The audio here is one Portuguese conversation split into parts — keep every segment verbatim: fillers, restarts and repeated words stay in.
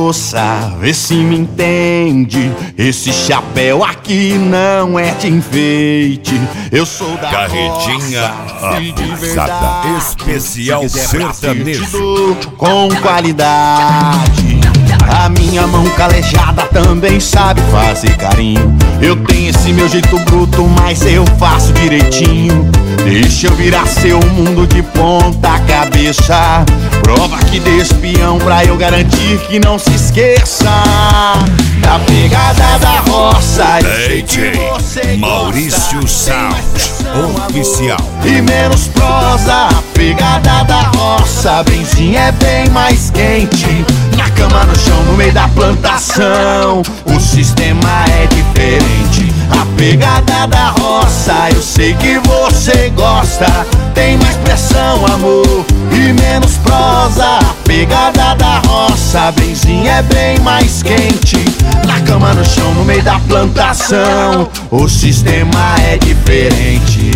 moça, vê se me entende. Esse chapéu aqui não é de enfeite. Eu sou da Carretinha abusada, especial sertanejo com qualidade. A minha mão calejada também sabe fazer carinho. Eu tenho esse meu jeito bruto, mas eu faço direitinho. Deixa eu virar seu mundo de ponta cabeça. Prova que dei espião pra eu garantir que não se esqueça da pegada da roça. D J Maurício Sound oficial. E menos prosa, a pegada da roça. Benzinho é bem mais quente. Na cama, no chão, no meio da plantação, o sistema é diferente. A pegada da roça, eu sei que você gosta. Tem mais pressão, amor, e menos prosa. A pegada da roça, benzinho é bem mais quente. Na cama, no chão, no meio da plantação, o sistema é diferente.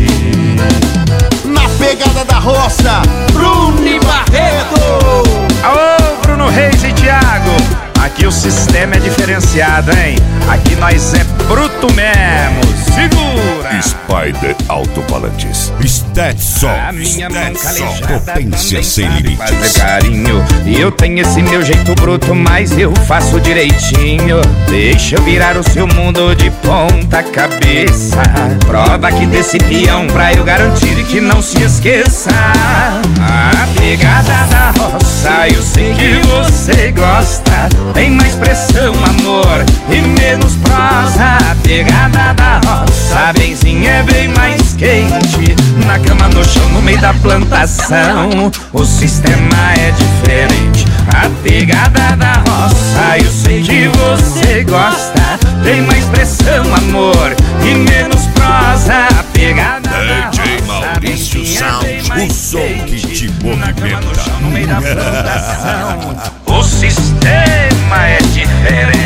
Na pegada da roça, Bruno e Barreto. Alô, Bruno Reis e Thiago. Aqui o sistema é diferenciado, hein? Aqui nós é bruto mesmo. Segura! Spider Altofalantes, Stetson, A minha mão Stetson, calejada potência sem sabe limites. fazer carinho. E eu tenho esse meu jeito bruto, mas eu faço direitinho. Deixa eu virar o seu mundo de ponta cabeça. Prova aqui desse peão pra eu garantir que não se esqueça. A pegada da roça, eu sei que você gosta. Tem mais pressão, amor, e menos prosa. A pegada da roça, benzinho é bem mais quente. Na cama, no chão, no meio da plantação, o sistema é diferente. A pegada da roça, eu sei que você gosta. Tem mais pressão, amor, e menos prosa. A pegada da D J roça, Maurício benzinho é bem Sound, mais o som que quente. te Na cama, no movimenta. chão, no meio da plantação, o sistema é diferente.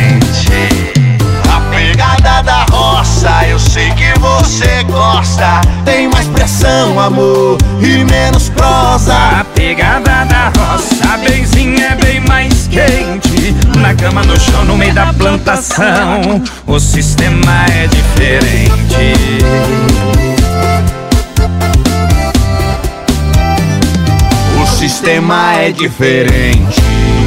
A pegada da roça, eu sei que você gosta. Tem mais pressão, amor, e menos prosa. A pegada da roça, benzinho é bem mais quente. Na cama, no chão, no meio da plantação, o sistema é diferente. O sistema é diferente.